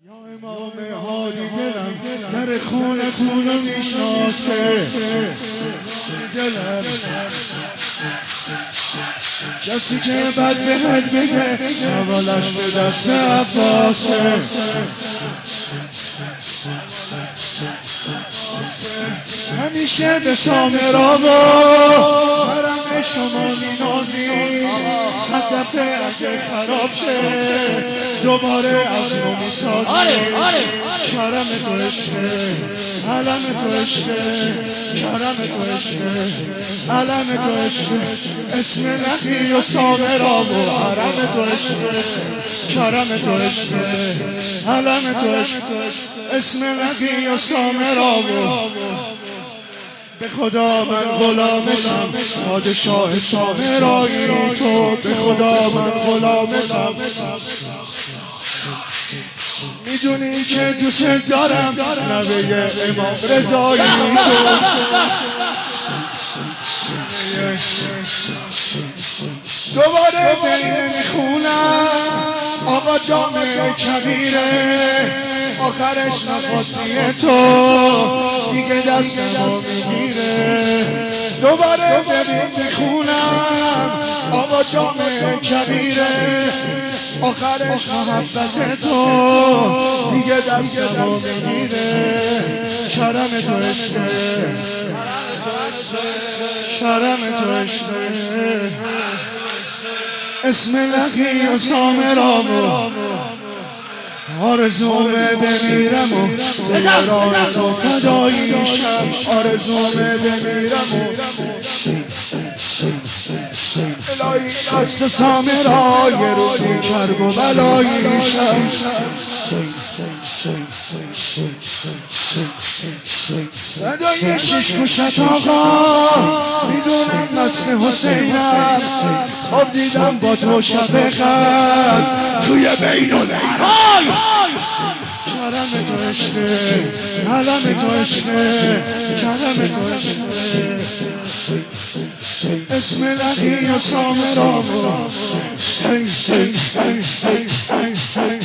یا امام هادی دلم در خونتون رو میشناسه دلم کسی که بد بهت بگه اولش به دست عباسه همیشه به سامرا و حرم شما مینازی صد دفعه اگه خراب شه دوباره از نو میسازی کرم تو عشقه علم تو عشقه کرم تو عشقه علم تو عشقه اسم نخی و سامرا و حرم تو عشقه کرم تو عشقه علم تو عشقه اسم نخی و سامرا و به خدا من غلامتم پادشاه سامرایی تو به خدا من غلامتم میدونی که دوست دارم نوه امام رضایی تو دوباره دل میخونم آقا جامعه کبیره آخرش نخواستی تو دیگه دست ما میگیره دوباره ببین میخونم آقا جامعه کبیره آخرش محبت تو دیگه دست ما میگیره کرم تو عشقه کرم تو عشقه اسم لقی و سامرا آرزومه بمیرم و راه تو فداییشم آرزومه بمیرم و الهی دست سامرا یه روزی کرب و بلاییشم فدای شش کوشت آقا میدونم دست حسینم خواب دیدم با تو شب خط توی بین الحرم کرم تو عشقه علم تو عشقه کرم تو عشقه اسم لقی و سامرا